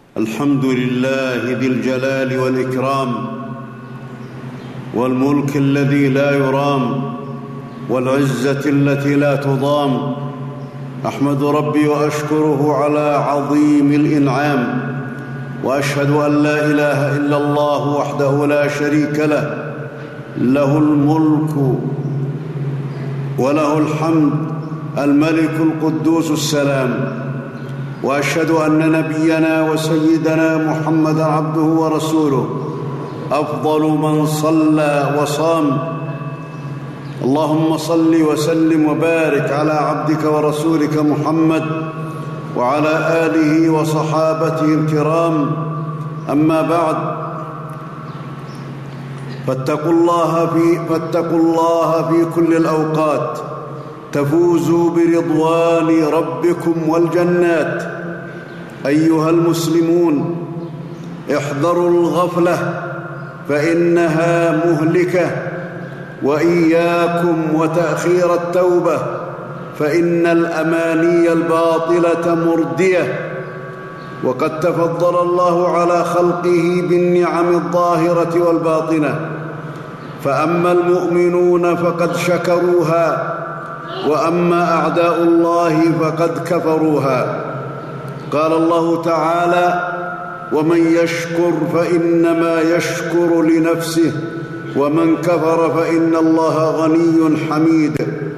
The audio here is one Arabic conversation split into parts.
الحمد لله ذي الجلال والإكرام والملك الذي لا يرام والعزة التي لا تضام. أحمد ربي وأشكره على عظيم الإنعام، وأشهد أن لا إله إلا الله وحده لا شريك له، له الملك وله الحمد، الملك القدوس السلام. وأشهد أن نبينا وسيدنا محمدًا عبده ورسوله، أفضل من صلى وصام. اللهم صل وسلم وبارك على عبدك ورسولك محمد وعلى آله وصحابته الكرام. أما بعد، فاتقوا الله في كل الأوقات تفوزوا برضوان ربكم والجنات. أيها المسلمون، احذروا الغفلة فإنها مهلكة، وإياكم وتأخير التوبة فإن الأماني الباطلة مردية. وقد تفضل الله على خلقه بالنعم الظاهرة والباطنة، فأما المؤمنون فقد شكروها، وأما أعداء الله فقد كفروها. قال الله تعالى: ومن يشكر فإنما يشكر لنفسه، ومن كفر فإن الله غني حميد.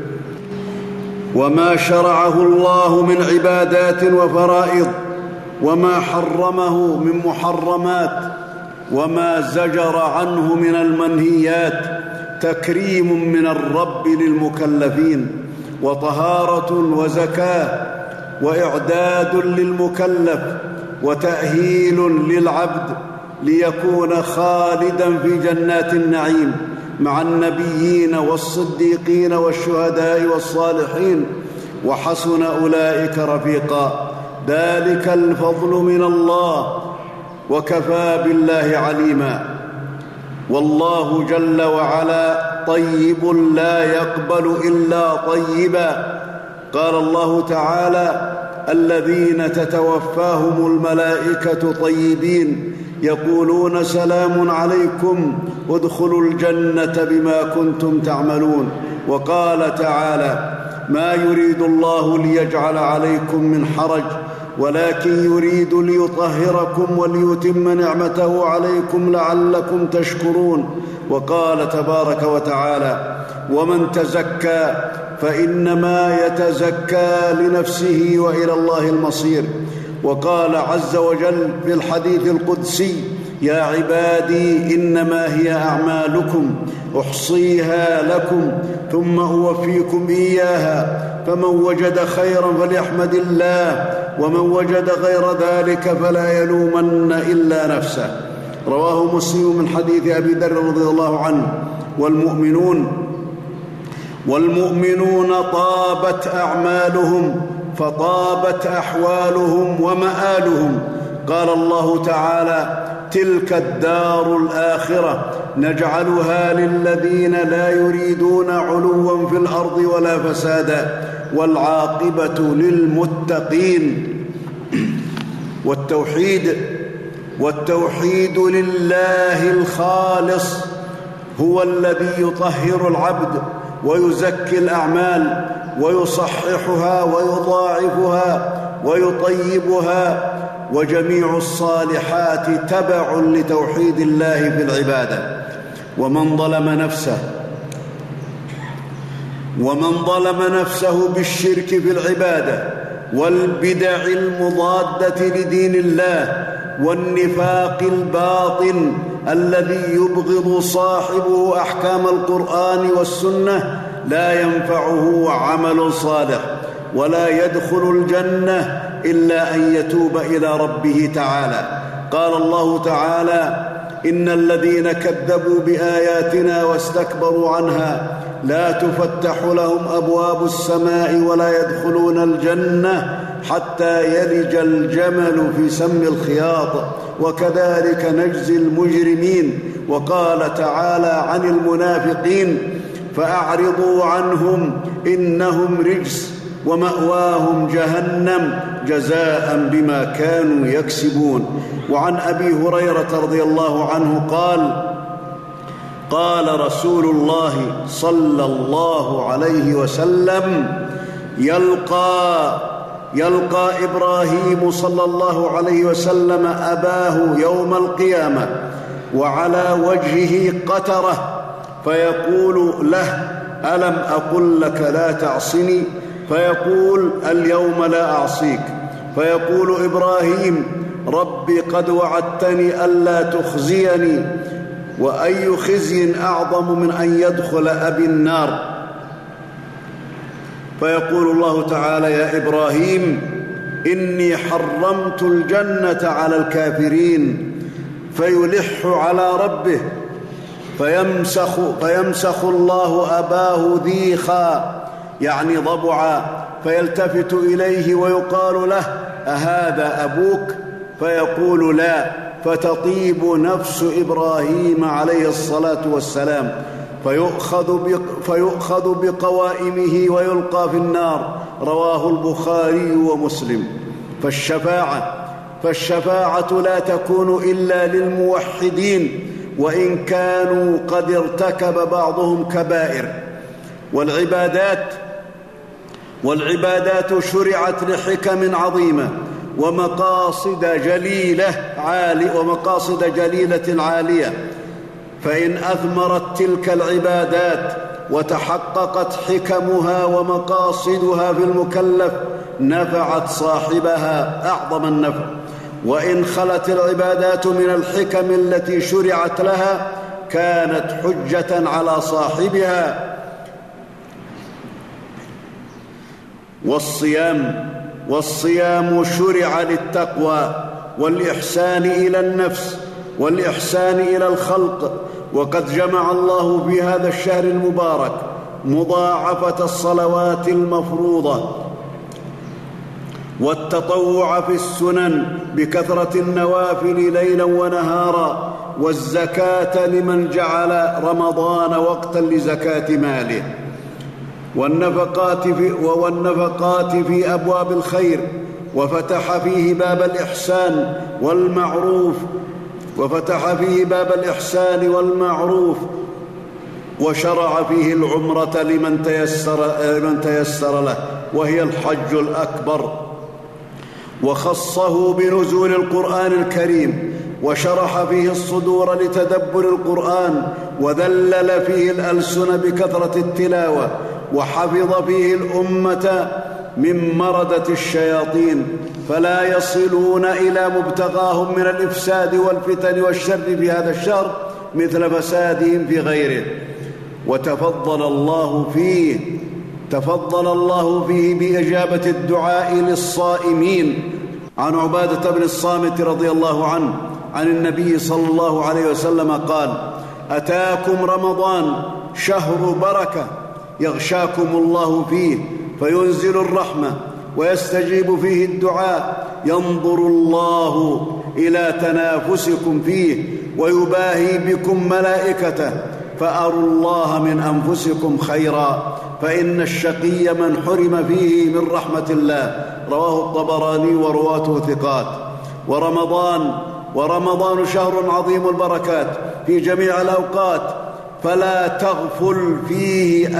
وما شرعه الله من عبادات وفرائض، وما حرمه من محرمات، وما زجر عنه من المنهيات تكريم من الرب للمكلفين، وطهارة وزكاة، وإعداد للمكلف، وتأهيل للعبد ليكون خالداً في جنات النعيم مع النبيين والصديقين والشهداء والصالحين، وحسن أولئك رفيقا. ذلك الفضل من الله، وكفى بالله عليما. والله جل وعلا طيب لا يقبل إلا طيبا. قال الله تعالى: الذين تتوفاهم الملائكة طيبين يقولون سلام عليكم ادخلوا الجنة بما كنتم تعملون. وقال تعالى: ما يريد الله ليجعل عليكم من حرج، ولكن يريد ليطهركم وليتم نعمته عليكم لعلكم تشكرون. وقال تبارك وتعالى: ومن تزكى فإنما يتزكى لنفسه وإلى الله المصير. وقال عز وجل في الحديث القدسي: يا عبادي إنما هي أعمالكم أحصيها لكم ثم أوفيكم إياها، فمن وجد خيرا فليحمد الله، ومن وجد غير ذلك فلا يلومن إلا نفسه. رواه مسلم من حديث أبي ذر رضي الله عنه. والمؤمنون طابت أعمالهم فطابت أحوالهم ومآلهم. قال الله تعالى: تلك الدار الآخرة نجعلها للذين لا يريدون علوا في الأرض ولا فسادا والعاقبة للمتقين. والتوحيد لله الخالص هو الذي يطهر العبد ويزكي الأعمال ويصححها ويضاعفها ويطيبها، وجميع الصالحات تبع لتوحيد الله في العبادة. ومن ظلم نفسه بالشرك في العبادة والبدع المضادة لدين الله والنفاق الباطن الذي يبغض صاحبه أحكام القرآن والسنة لا ينفعه عمل صالح، ولا يدخل الجنة إلا أن يتوب إلى ربه تعالى. قال الله تعالى: إن الذين كذبوا بآياتنا واستكبروا عنها لا تفتح لهم أبواب السماء ولا يدخلون الجنة حتى يلج الجمل في سم الخياط، وكذلك نجزي المجرمين. وقال تعالى عن المنافقين: فأعرضوا عنهم إنهم رجس ومأواهم جهنم جزاء بما كانوا يكسبون. وعن أبي هريرة رضي الله عنه قال: قال رسول الله صلى الله عليه وسلم: يلقى إبراهيم صلى الله عليه وسلم أباه يوم القيامة وعلى وجهه قترة، فيقول له: ألم أقل لك لا تعصني؟ فيقول: اليوم لا أعصيك. فيقول إبراهيم: ربي قد وعدتني ألا تخزيني، وأي خزي أعظم من أن يدخل أبي النار. فيقول الله تعالى: يا إبراهيم، إني حرمت الجنة على الكافرين. فيلح على ربه فيمسخ الله أباه ذيخا، يعني ضبعا، فيلتفت إليه ويقال له: أهذا أبوك؟ فيقول: لا. فتطيب نفس إبراهيم عليه الصلاة والسلام، فيؤخذ بقوائمه ويلقى في النار. رواه البخاري ومسلم. فالشفاعة لا تكون إلا للموحدين، وإن كانوا قد ارتكب بعضهم كبائر. والعبادات شرعت لحكم عظيمة ومقاصد جليلة عالية، فإن أثمرت تلك العبادات وتحققت حكمها ومقاصدها في المكلف نفعت صاحبها أعظم النفع، وإن خلت العبادات من الحكم التي شرعت لها كانت حجة على صاحبها. والصيام شرع للتقوى والإحسان إلى النفس والإحسان إلى الخلق، وقد جمع الله في هذا الشهر المبارك مضاعفة الصلوات المفروضة والتطوع في السنن بكثرة النوافل ليلا ونهارا، والزكاة لمن جعل رمضان وقتا لزكاة ماله، والنفقات في أبواب الخير، وفتح فيه باب الإحسان والمعروف، وشرع فيه العمرة لمن تيسر له، وهي الحج الأكبر، وخصه بنزول القرآن الكريم، وشرح فيه الصدور لتدبر القرآن، وذلل فيه الألسن بكثرة التلاوة، وحفظ فيه الأمة من مردة الشياطين، فلا يصلون إلى مبتغاهم من الإفساد والفتن والشر في هذا الشهر مثل فسادهم في غيره. وتفضل الله فيه بإجابة الدعاء للصائمين. عن عبادة بن الصامت رضي الله عنه عن النبي صلى الله عليه وسلم قال: أتاكم رمضان شهر بركة يغشاكم الله فيه فينزل الرحمة ويستجيب فيه الدعاء، ينظر الله إلى تنافسكم فيه ويباهي بكم ملائكته، فأروا الله من أنفسكم خيرا، فإن الشقي من حرم فيه من رحمة الله. رواه الطبراني ورواته ثقات. ورمضان شهر عظيم البركات في جميع الأوقات، فلا تغفل فيه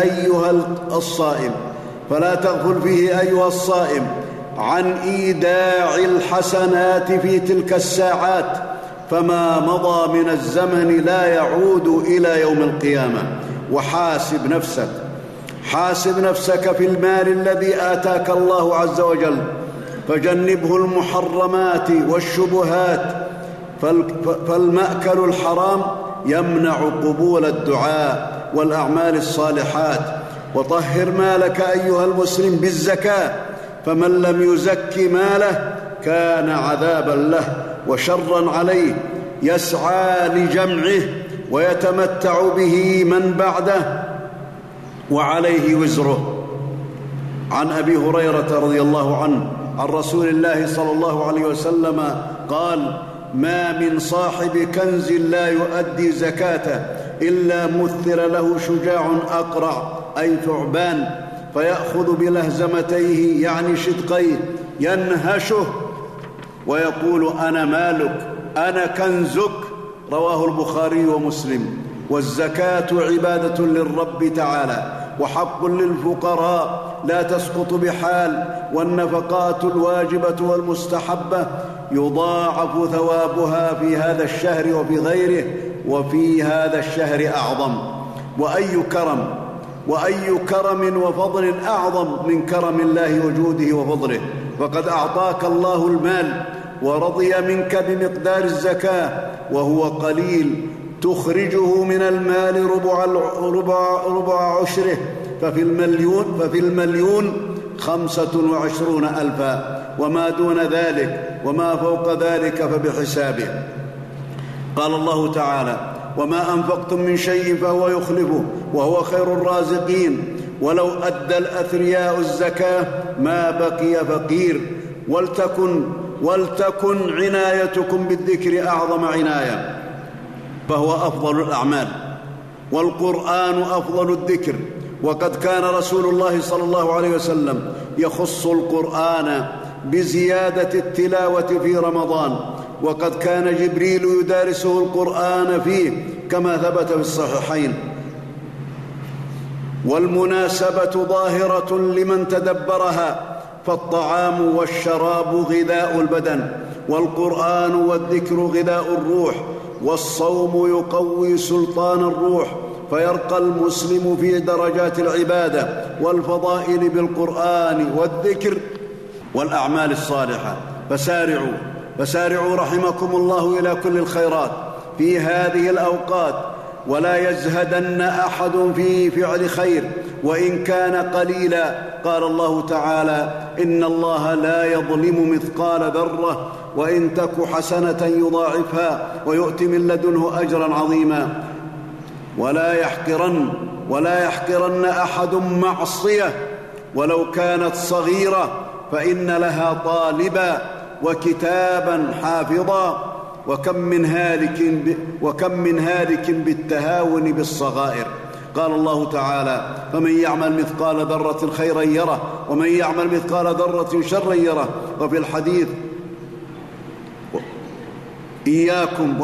أيها الصائم عن إيداع الحسنات في تلك الساعات، فما مضى من الزمن لا يعود إلى يوم القيامة. وحاسب نفسك في المال الذي آتاك الله عز وجل، فجنبه المحرمات والشبهات، فالمأكل الحرام يمنع قبول الدعاء والأعمال الصالحات. وطهر مالك أيها المسلم بالزكاة، فمن لم يزك ماله كان عذابا له وشرا عليه، يسعى لجمعه ويتمتع به من بعده وعليه وزره. عن أبي هريرة رضي الله عنه عن رسول الله صلى الله عليه وسلم قال: ما من صاحب كنز لا يؤدي زكاته إلا مثل له شجاع أقرع، أي ثعبان، فيأخذ بلهزمتيه يعني شدقيه، ينهشه ويقول: أنا مالك، أنا كنزك. رواه البخاري ومسلم. والزكاة عبادة للرب تعالى وحق للفقراء لا تسقط بحال، والنفقات الواجبة والمستحبة يضاعف ثوابها في هذا الشهر وفي غيره، وفي هذا الشهر أعظم. وأي كرم وفضل أعظم من كرم الله وجوده وفضله؟ فقد أعطاك الله المال ورضي منك بمقدار الزكاة وهو قليل، تخرجه من المال ربع عشره، ففي المليون 25,000، وما دون ذلك وما فوق ذلك فبحسابه. قال الله تعالى: وما أنفقتم من شيء فهو يخلفه وهو خير الرازقين. ولو أدى الأثرياء الزكاة ما بقي فقير. ولتكن عنايتكم بالذكر أعظم عناية، فهو أفضل الأعمال، والقرآن أفضل الذكر. وقد كان رسول الله صلى الله عليه وسلم يخص القرآن بزيادة التلاوة في رمضان، وقد كان جبريل يدارسه القرآن فيه كما ثبت في الصحيحين. والمناسبة ظاهرة لمن تدبرها، فالطعام والشراب غذاء البدن، والقرآن والذكر غذاء الروح، والصوم يقوي سلطان الروح، فيرقى المسلم في درجات العبادة والفضائل بالقرآن والذكر والأعمال الصالحة. فسارعوا رحمكم الله إلى كل الخيرات في هذه الأوقات، ولا يزهدن أحد في فعل خير وإن كان قليلا. قال الله تعالى: إن الله لا يظلم مثقال ذرة وإن تك حسنة يضاعفها ويؤت من لدنه أجرا عظيما. ولا يحقرن أحد معصية ولو كانت صغيرة، فإن لها طالبا وكتابا حافظا، وكم من هالك بالتهاون بالصغائر. قال الله تعالى: فمن يعمل مثقال ذرة خيرا يره ومن يعمل مثقال ذرة شرا يره. وفي الحديث: إياكم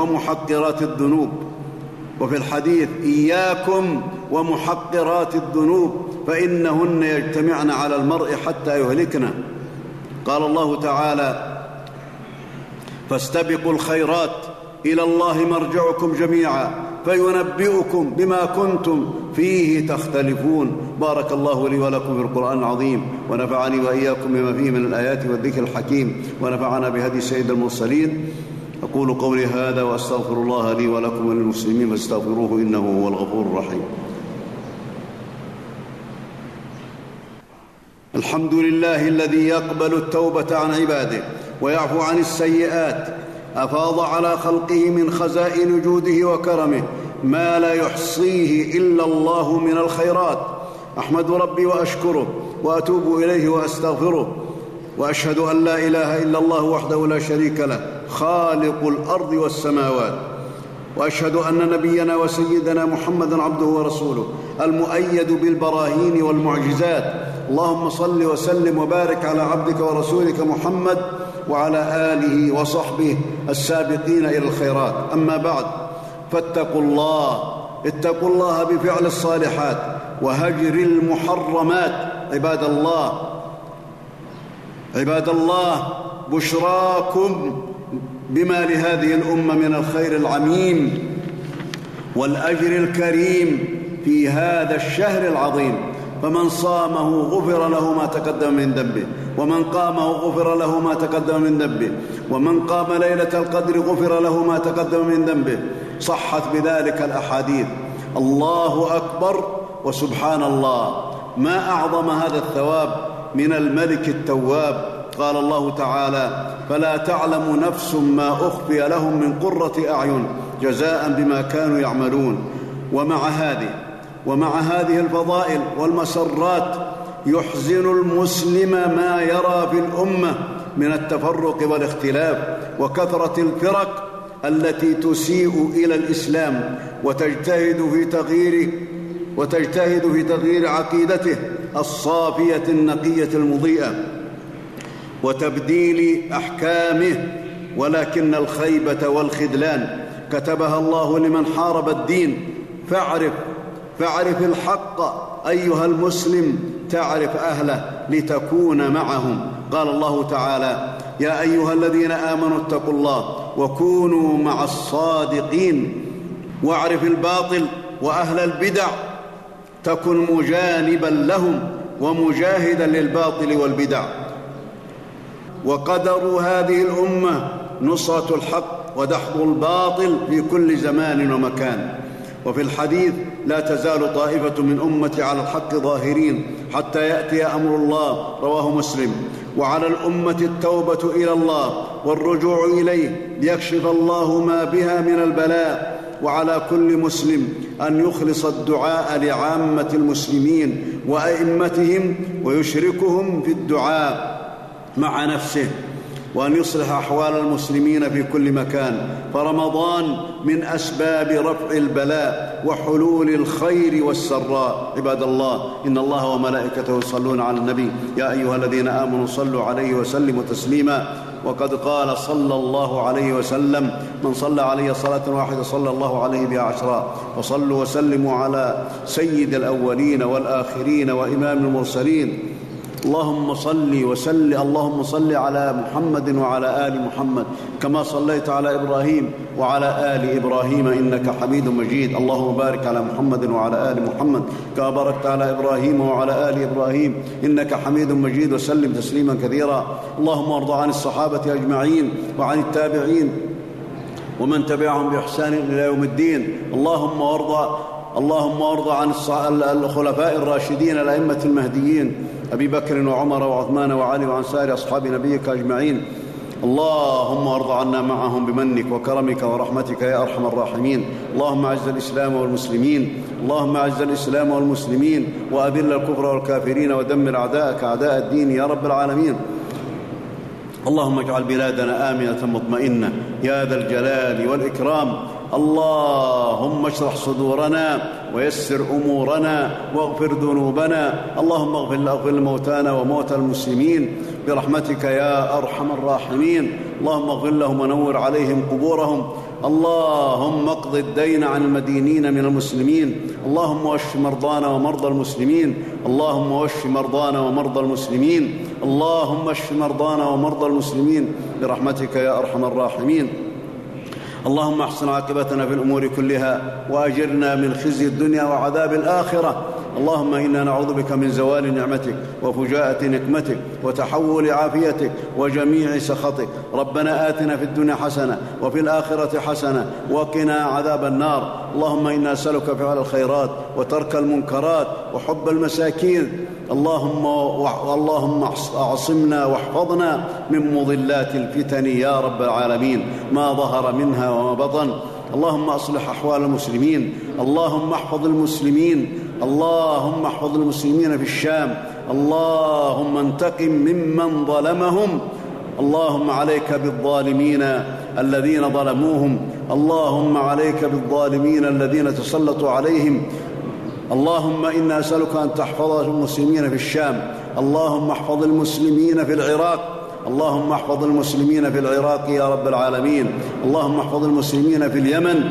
ومحقرات الذنوب فإنهن يجتمعن على المرء حتى يهلكنه. قال الله تعالى: فاستبقوا الخيرات إلى الله مرجعكم جميعا فينبئكم بما كنتم فيه تختلفون. بارك الله لي ولكم في القرآن العظيم، ونفعني وإياكم بما فيه من الآيات والذكر الحكيم، ونفعنا بهدي سيد المرسلين. أقول قولي هذا وأستغفر الله لي ولكم وللمسلمين فاستغفروه إنه هو الغفور الرحيم. الحمد لله الذي يقبل التوبة عن عباده ويعفو عن السيئات، أفاض على خلقه من خزائن جوده وكرمه ما لا يحصيه إلا الله من الخيرات. أحمد ربي وأشكره وأتوب إليه وأستغفره، وأشهد أن لا إله إلا الله وحده لا شريك له خالق الأرض والسماوات، وأشهد أن نبينا وسيدنا محمدًا عبده ورسوله المؤيد بالبراهين والمعجزات. اللهم صل وسلم وبارك على عبدك ورسولك محمد وعلى آله وصحبه السابقين إلى الخيرات. أما بعد، فاتقوا الله بفعل الصالحات وهجر المحرمات. عباد الله، بشراكم بما لهذه الأمة من الخير العميم والأجر الكريم في هذا الشهر العظيم. فمن صامه غفر له ما تقدم من ذنبه، ومن قامه غفر له ما تقدم من ذنبه، ومن قام ليلة القدر غفر له ما تقدم من ذنبه. صحت بذلك الأحاديث. الله أكبر وسبحان الله، ما أعظم هذا الثواب من الملك التواب. قال الله تعالى: فلا تعلم نفس ما أخفي لهم من قرة أعين جزاء بما كانوا يعملون. ومع هذه الفضائل والمسرات يحزن المسلم ما يرى في الأمة من التفرق والاختلاف وكثرة الفرق التي تسيء إلى الإسلام وتجتهد في تغيير عقيدته الصافية النقية المضيئة. وتبديل أحكامه، ولكن الخيبة والخذلان كتبها الله لمن حارب الدين. فاعرف الحق أيها المسلم، تعرف أهله لتكون معهم. قال الله تعالى: يا أيها الذين آمنوا اتقوا الله وكونوا مع الصادقين. واعرف الباطل وأهل البدع، تكن مجانبا لهم ومجاهدا للباطل والبدع. وقدر هذه الأمة نصرة الحق ودحض الباطل في كل زمان ومكان. وفي الحديث: لا تزال طائفة من أمتي على الحق ظاهرين حتى يأتي أمر الله، رواه مسلم. وعلى الأمة التوبة إلى الله والرجوع إليه ليكشف الله ما بها من البلاء. وعلى كل مسلم أن يخلص الدعاء لعامة المسلمين وأئمتهم ويشركهم في الدعاء مع نفسه، وأن يصلح أحوال المسلمين في كل مكان. فرمضان من أسباب رفع البلاء وحلول الخير والسراء. عباد الله، إن الله وملائكته يصلون على النبي، يا أيها الذين آمنوا صلوا عليه وسلموا تسليما. وقد قال صلى الله عليه وسلم: من صلى علي صلاة واحدة صلى الله عليه بها عشرا. وصلوا وسلموا على سيد الأولين والآخرين وإمام المرسلين. اللهم صل على محمد وعلى آل محمد كما صليت على إبراهيم وعلى آل إبراهيم إنك حميد مجيد. اللهم بارك على محمد وعلى آل محمد كما باركت على إبراهيم وعلى آل إبراهيم إنك حميد مجيد، وسلم تسليما كثيرا. اللهم ارض عن الصحابة أجمعين وعن التابعين ومن تبعهم بإحسان إلى يوم الدين. اللهم ارض عن الخلفاء الراشدين الأئمة المهديين أبي بكر وعمر وعثمان وعلي وعن سائر أصحاب نبيك أجمعين. اللهم ارض عنا معهم بمنك وكرمك ورحمتك يا أرحم الراحمين. اللهم أعز الإسلام والمسلمين وأذل الكفر والكافرين ودمر أعداءك أعداء الدين يا رب العالمين. اللهم اجعل بلادنا آمنة مطمئنة يا ذا الجلال والإكرام. اللهم اشرح صدورنا ويسر أمورنا واغفر ذنوبنا. اللهم اغفر لموتانا وموتى المسلمين برحمتك يا أرحم الراحمين. اللهم اغفر لهم ونور عليهم قبورهم. اللهم اقض الدين عن المدينين من المسلمين. اللهم واشف مرضانا ومرضى المسلمين. اللهم اشف مرضانا ومرضى المسلمين برحمتك يا أرحم الراحمين. اللهم احسن عاقبتنا في الأمور كلها وأجرنا من خزي الدنيا وعذاب الآخرة. اللهم إنا نعوذ بك من زوال نعمتك وفجاءة نقمتك وتحول عافيتك وجميع سخطك. ربنا آتنا في الدنيا حسنة وفي الآخرة حسنة وقنا عذاب النار. اللهم إنا نسألك فعل الخيرات وترك المنكرات وحب المساكين. اللهم اعصمنا واحفظنا من مضلات الفتن يا رب العالمين ما ظهر منها وما بطن. اللهم أصلح أحوال المسلمين. اللهم احفظ المسلمين في الشام. اللهم انتقم ممن ظلمهم. اللهم عليك بالظالمين الذين ظلموهم. اللهم عليك بالظالمين الذين تسلطوا عليهم. اللهم إنا نسألك أن تحفظ المسلمين في الشام. اللهم احفظ المسلمين في العراق. اللهم احفظ المسلمين في العراق يا رب العالمين. اللهم احفظ المسلمين في اليمن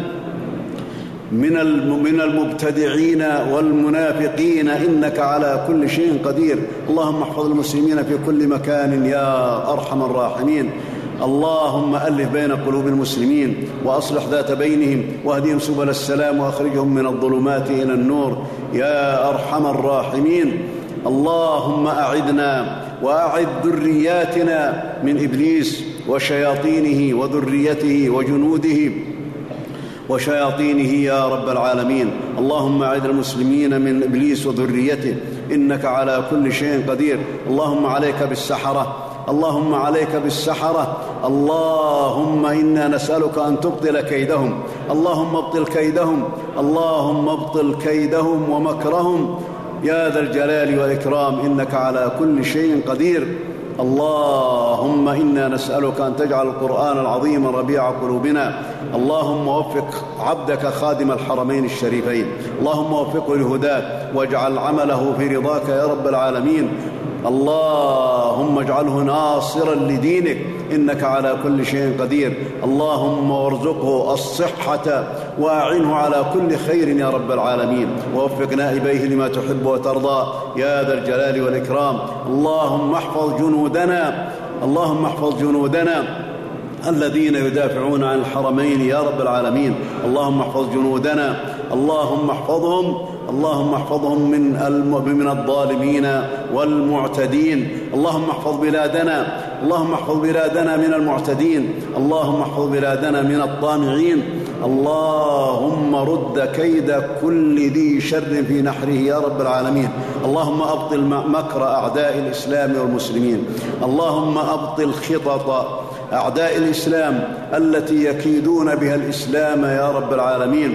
من المبتدعين والمنافقين إنك على كل شيء قدير. اللهم احفظ المسلمين في كل مكان يا أرحم الراحمين. اللهم ألف بين قلوب المسلمين وأصلح ذات بينهم واهدهم سبل السلام وأخرجهم من الظلمات إلى النور يا أرحم الراحمين. اللهم أعذنا وأعذ ذرياتنا من إبليس وشياطينه وذريته وجنوده وشياطينه يا رب العالمين. اللهم أعذ المسلمين من إبليس وذريته إنك على كل شيء قدير. اللهم عليك بالسحرة. اللهم إنا نسألك أن تبطل كيدهم. اللهم ابطل كيدهم ومكرهم يا ذا الجلال والإكرام إنك على كل شيء قدير. اللهم إنا نسألك أن تجعل القرآن العظيم ربيع قلوبنا. اللهم وفق عبدك خادم الحرمين الشريفين. اللهم وفقه لهداك واجعل عمله في رضاك يا رب العالمين. اللهم اجعله ناصرا لدينك إنك على كل شيء قدير. اللهم وارزقه الصحة وأعنه على كل خير يا رب العالمين، ووفق نائبيه لما تحب وترضى يا ذا الجلال والإكرام. اللهم احفظ جنودنا الذين يدافعون عن الحرمين يا رب العالمين. اللهم احفظ جنودنا، اللهم احفظهم من الظالمين والمعتدين. اللهم احفظ بلادنا من المعتدين. اللهم احفظ بلادنا من الطامعين. اللهم رد كيد كل ذي شر في نحره يا رب العالمين. اللهم أبطل مكر أعداء الإسلام والمسلمين. اللهم أبطل خطط أعداء الإسلام التي يكيدون بها الإسلام يا رب العالمين.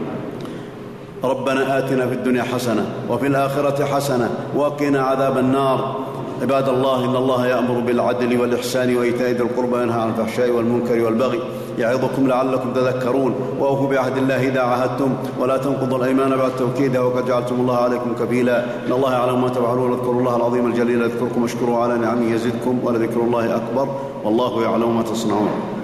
ربنا آتنا في الدنيا حسنة وفي الآخرة حسنة وقنا عذاب النار. عباد الله، إن الله يأمر بالعدل والإحسان وإيتاء ذي القربى وينهى عن الفحشاء والمنكر والبغي يعظكم لعلكم تذكرون. وأوفوا بعهد الله إذا عاهدتم ولا تنقضوا الأيمان بعد توكيدها وقد جعلتم الله عليكم كفيلا. إن الله يعلم ما تفعلون. اذكروا الله العظيم الجليل يذكركم واشكروا على نعمه يزدكم ولذكر الله أكبر والله يعلم ما تصنعون.